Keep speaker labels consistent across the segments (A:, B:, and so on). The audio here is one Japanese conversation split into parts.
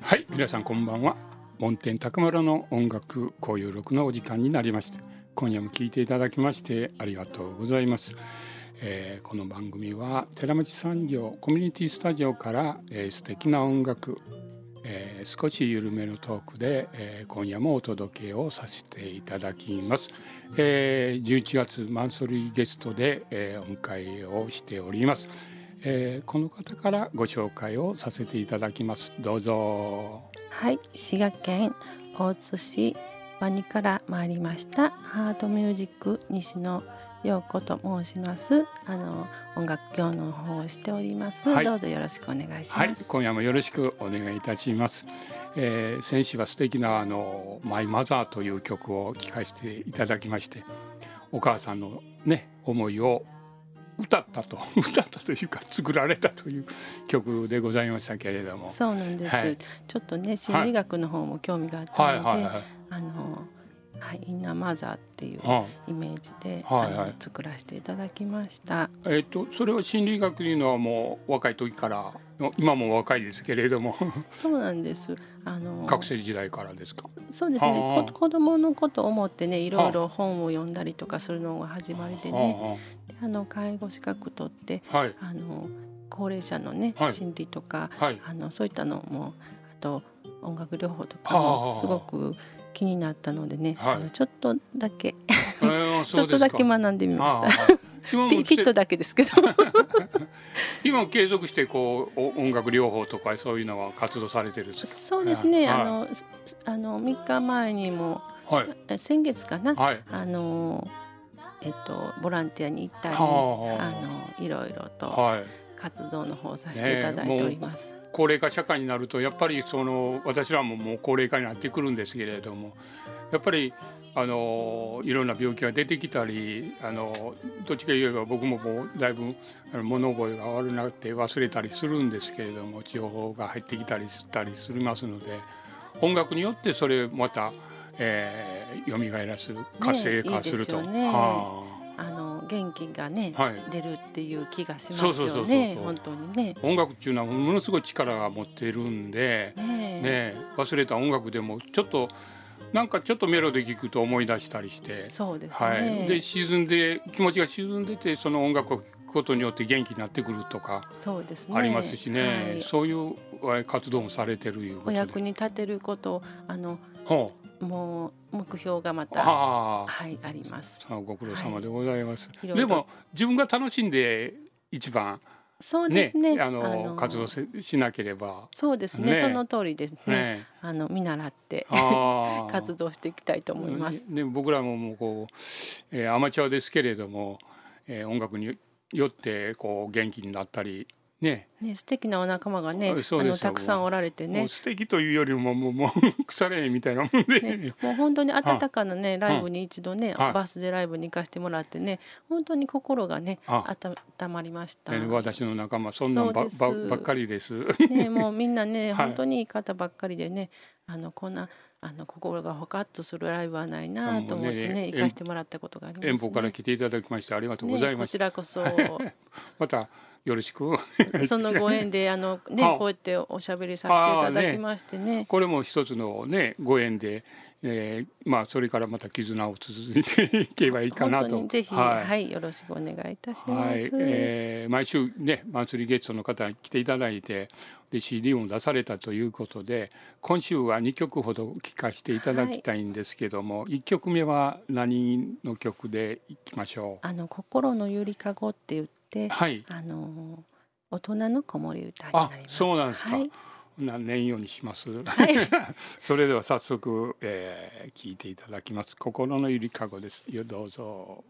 A: はい、皆さんこんばんは。門天高丸の音楽交友録のお時間になりまして、今夜も聞いていただきましてありがとうございます。この番組は寺町産業コミュニティスタジオから、素敵な音楽、少し緩めのトークで、今夜もお届けをさせていただきます。11月マンスリーゲストで、お迎えをしております。この方からご紹介をさせていただきます。どうぞ。
B: はい、滋賀県大津市和仁から参りましたハートミュージック西野陽子と申します。音楽業の方をしております、はい、どうぞよろしくお願いします。
A: はい、今夜もよろしくお願いいたします。先週は素敵なマイマザーという曲を聴かせていただきまして、お母さんのね思いを歌ったというか作られたという曲でございましたけれども、
B: そうなんです、はい、ちょっとね心理学の方も興味があったので、インナーマザーっていうイメージで、作らせていただきました。
A: それは心理学というのはもう若い時から今も若いですけれども
B: そうなんです。
A: 学生時代からですか？
B: そうですね。子供のことを思ってね、いろいろ本を読んだりとかするのが始まりでね、介護資格取って、高齢者のね、心理とか、そういったのも、あと音楽療法とかもすごく気になったのでね、ちょっとだけちょっとだけ学んでみました。ピットだけですけど
A: 今も継続してこう音楽療法とかそういうのは活動されてるんですか？
B: そうですね、3日前にも、先月かな、ボランティアに行ったり、いろいろと活動の方させていただいております。
A: 高齢化社会になるとやっぱり私らももう高齢化になってくるんですけれども、やっぱりいろんな病気が出てきたり、どっちか言えば僕ももうだいぶ物覚えが悪くなって忘れたりするんですけれども、情報が入ってきたりしますので、音楽によってそれをまた、蘇らす活性化すると、
B: 元気がね、出るっていう気がしますよね。本当にね、
A: 音楽っていうのはものすごい力が持っているんで、忘れた音楽でもちょっとメロディー聞くと思い出したりして、
B: そうですね、
A: で気持ちが沈んでて、その音楽を聴くことによって元気になってくるとかありますしね、そういう活動もされてるいうことで、
B: お役に立てることもう目標がまたあります。
A: ご苦労様でございます。でも自分が楽しんで一番
B: そうですね、
A: 活動しなければ。
B: そうですね、その通りですね。見習って活動していきたいと思います。
A: 僕らももうアマチュアですけれども、音楽によって元気になったり
B: 素敵なお仲間がね、たくさんおられてね、
A: 素敵というよりももう腐れみたいなもんで、
B: もう本当に温かなねライブに一度ね、バースデーライブに行かせてもらってね、本当に心がね温まりました。
A: 私の仲間そんなんばっかりです。
B: もうみんなね本当にいい方ばっかりでね、こんな心がほかっとするライブはないなと思ってね、行かせてもらったことがありますね。
A: 遠方から来ていただきましてありがとうございました。
B: こちらこそ
A: またよろしく
B: そのご縁でこうやっておしゃべりさせていただきましてね、
A: これも一つのご縁で、それからまた絆を続いていけばいいかなと。
B: 本当にぜひ、よろしくお願いいたします。
A: 毎週ねマンスリーゲストの方に来ていただいて、で CD も出されたということで、今週は2曲ほど聴かせていただきたいんですけども、1曲目は何の曲でいきましょう？
B: 心のゆりかごって言って、大人の子守歌になります。
A: そうなんですか。何年ようにします。それでは早速、聴いていただきます。心のゆりかごです。どうぞ。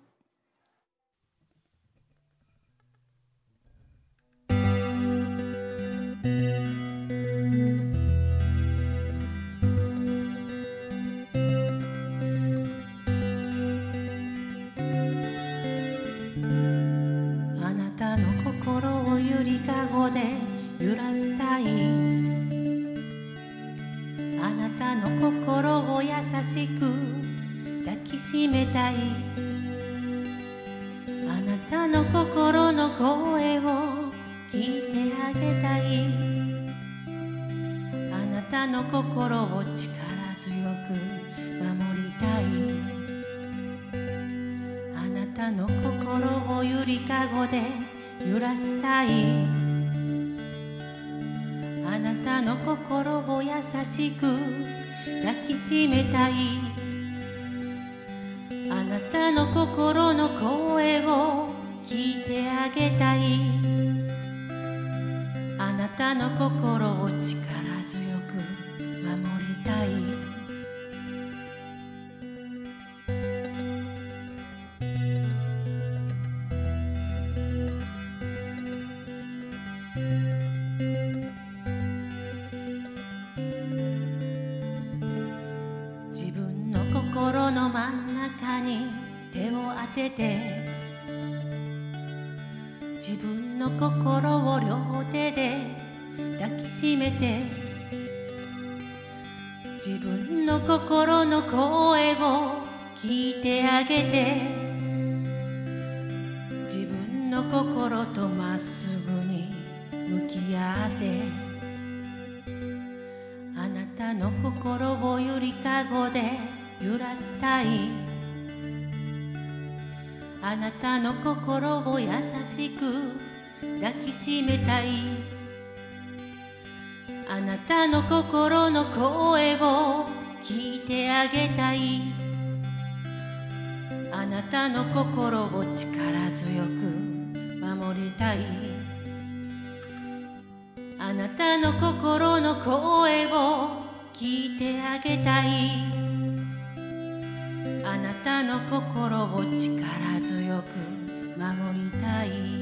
B: あなたの心をゆりかごで揺らしたい、あなたの心を優しく抱きしめたい、あなたの心の声を聞いてあげたい、あなたたの心を力強く守りたい。あなたの心をゆりかごで揺らしたい。あなたの心を優しく抱きしめたい。あなたの心の声を聞いてあげたい。あなたの心を力強く守りたい。自分の心の真ん中に手を当てて、自分の心を両手で抱きしめて、自分の心の声を聞いてあげて、自分の心とまっすぐに向き合って、あなたの心をゆりかごで揺らしたい。あなたの心を優しく抱きしめたい。あなたの心の声を聞いてあげたい。あなたの心を力強く守りたい。あなたの心の声を聞いてあげたい。あなたの心を力強く守りたい。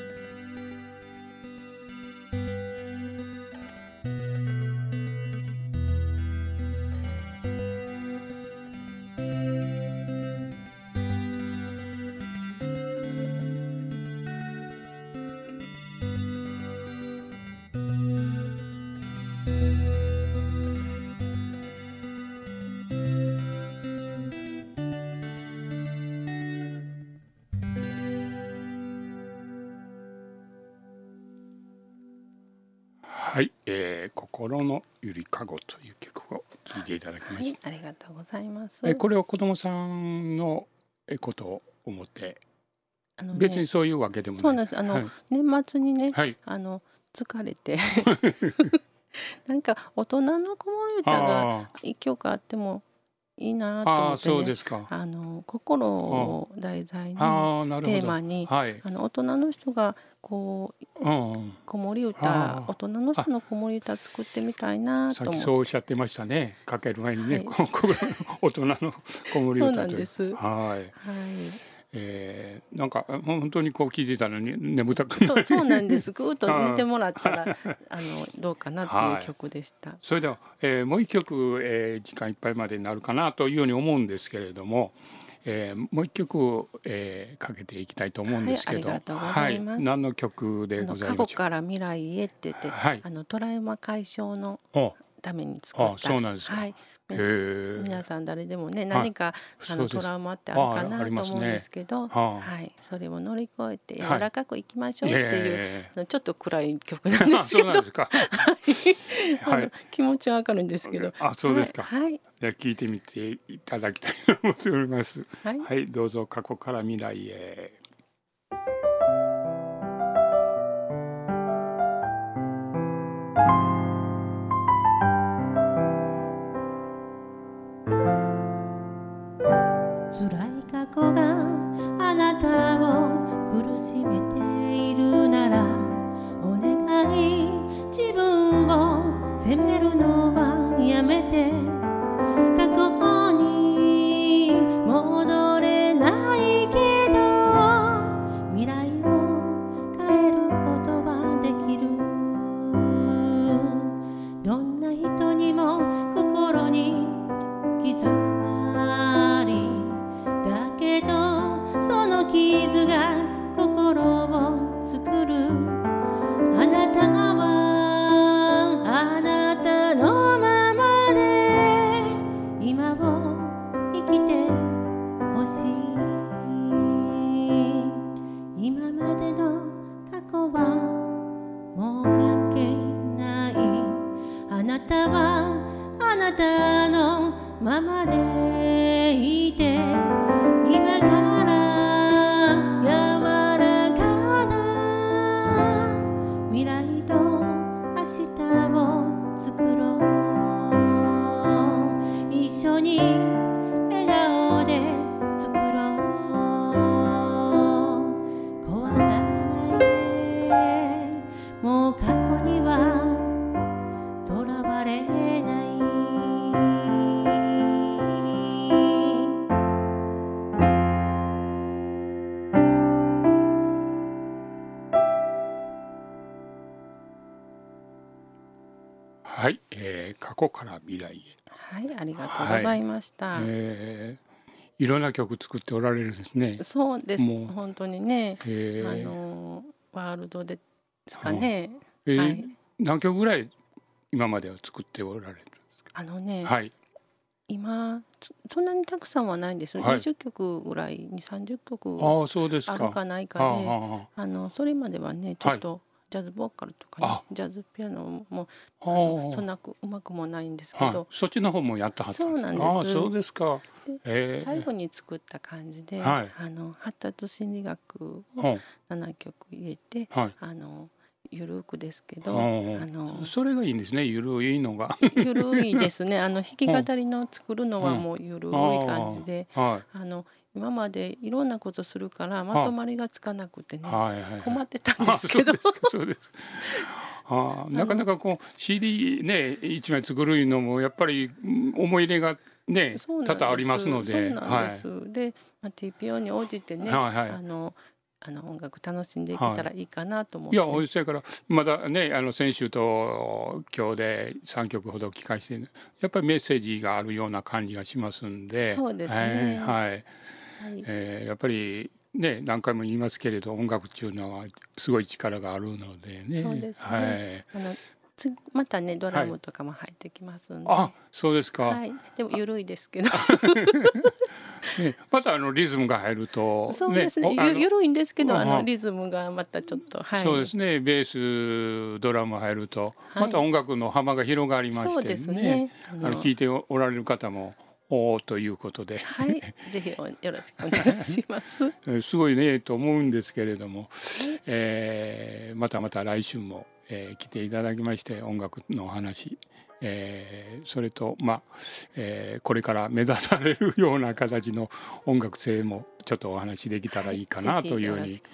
A: はい、心のゆりかごという曲を聴いていただきました。
B: はい、ありがとうございます。
A: これは子供さんのことを思って、別にそういうわけでもない。
B: そうなんです。
A: はい、
B: 年末にね、
A: はい、
B: 疲れてなんか大人の子守歌が一曲あってもいいなと思ってね。
A: そうですか。
B: 心を題材にテーマに、
A: はい、
B: 大人の人がこう子守歌、大人の人の子守歌作ってみたいなと思って。
A: さっきそうおっしゃってましたね。かける前にね、はい、大人の子守歌という。そう
B: なんです。
A: はい。はい。なんか本当にこう聞いてたのに眠たく
B: なる。そうなんです。ぐっと寝てもらったらどうかなっていう曲でした。はい、
A: それでは、もう一曲、時間いっぱいまでになるかなというように思うんですけれども、もう一曲、かけていきたいと思うんですけど、
B: はい、ありがとうございます。
A: はい、何の曲でございますか。
B: 過去から未来へって言って、はい、トラウマ解消のために作った。
A: そうなんですか。はい、
B: 皆さん誰でもね、何かトラウマってあるかなと思うんですけど、はい、それを乗り越えて柔らかくいきましょうっていう、ちょっと暗い曲なんですけど、気持ちはわかるんですけど。
A: そうですか。
B: はい、
A: じゃあ聞いてみていただきたいと思っております。はい、はい、どうぞ過去から未来へ。
B: 辛い過去があなたを苦しめているなら、お願い自分を責めるのはやめて。過去に戻れないけど未来を変えることはできる。どんな人にも心に傷ありだけど、その傷が心を作る。あなたはあなたのなたはあなたのままでいて、今から柔らかな未来と明日を作ろう。一緒に笑顔で作ろう。怖がらないで、もう過去にはとらわれない。
A: はい、過去から未来へ。
B: はい、ありがとうございました。
A: いろんな曲作っておられるんですね。
B: そうです。本当にね、ワールドですかね。はい。
A: 何曲ぐらい今までは作っておられるんですか。はい。
B: 今そんなにたくさんはないんです。20曲ぐらい、2、30曲あるかないかで、それまではねちょっとジャズボーカルとかね、ジャズピアノもそんなうまくもないんですけど、
A: そっちの方もやったはずなんです。そうなんです。そうですか。
B: 最後に作った感じで、発達心理学を7曲入れて、ゆるくですけど、
A: それがいいんですね。ゆるいのが
B: ゆるいですね。弾き語りの作るのはもうゆるい感じで、今までいろんなことするからまとまりがつかなくてね、困ってたんですけど。
A: そうです。なかなかこう CD ね1枚作るのもやっぱり思い入れがね多々ありますので。
B: そうなんです。で、TPO に応じてね、音楽楽しんでいけたらいいかなと思って。
A: いや、おいしいからまだね先週と今日で3曲ほど聞かせて、やっぱりメッセージがあるような感じがしますんで。
B: そうですね。
A: やっぱりね何回も言いますけれど、音楽っていうのはすごい力があるのでね。
B: そうですね。またねドラムとかも入ってきますんで。
A: そうですか。
B: でもゆるいですけど。
A: またリズムが入ると。
B: そうですね。ゆるいんですけどリズムがまたちょっと。
A: そうですね。ベースドラム入るとまた音楽の幅が広がりましてね。聞いておられる方もということで、
B: ぜひよろしくお願いします。
A: すごいねと思うんですけれども、また来週も来ていただきまして、音楽のお話、それとこれから目指されるような形の音楽性もちょっとお話できたらいいかなというように、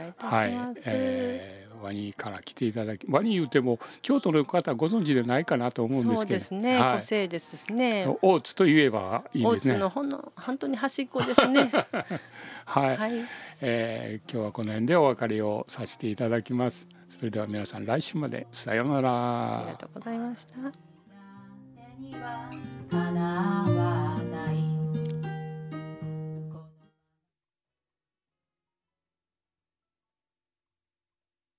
A: ワニから来ていただき、ワニ言うても京都の方ご存知でないかなと思うんですけど。
B: そうですね。個性ですね。
A: 大津といえばいいですね。
B: 大津の本当に端っこですね。
A: はい。今日はこの辺でお別れをさせていただきます。それでは皆さん来週までさようなら。
B: ありがとうございました。